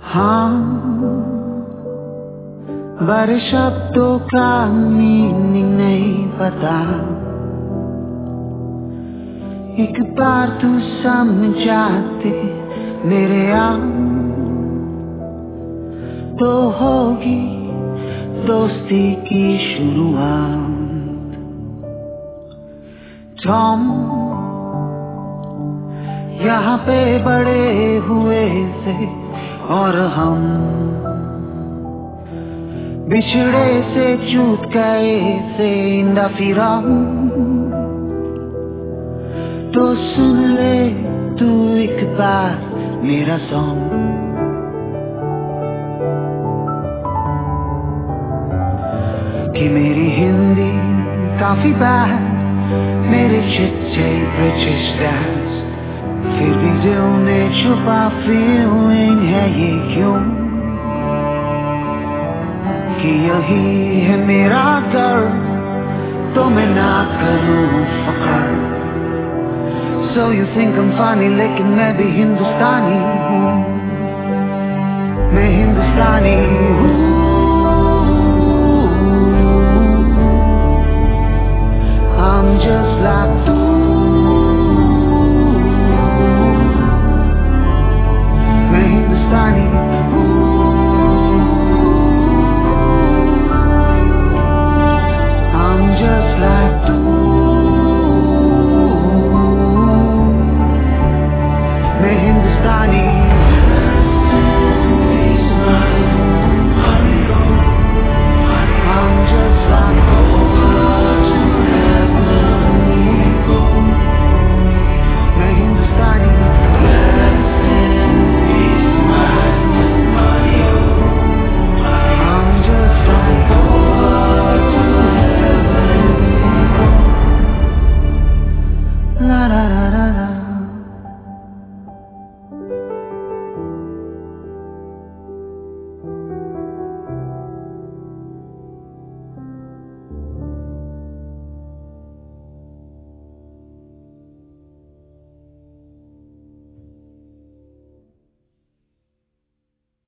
हाँ, बड़े शब्दों का मीनिंग नहीं पता। एक बार तू समझाते मेरे तो होगी दोस्ती की शुरुआत। टॉम यहाँ पे बड़े हुए थे और हम बिछड़े से छूट गए थे इंदा तो सुन ले तू एक बार मेरा सॉन्ग। कि मेरी हिंदी काफी बैड, मेरे चिट्टे ब्रिटिश डैड, फिर भी दिल में छुपा फीलिंग है ये क्यों कि यही है मेरा घर तो मैं ना करूं फख्र। So you think I'm funny लेकिन मैं भी हिंदुस्तानी हूँ, मैं हिंदुस्तानी हूँ।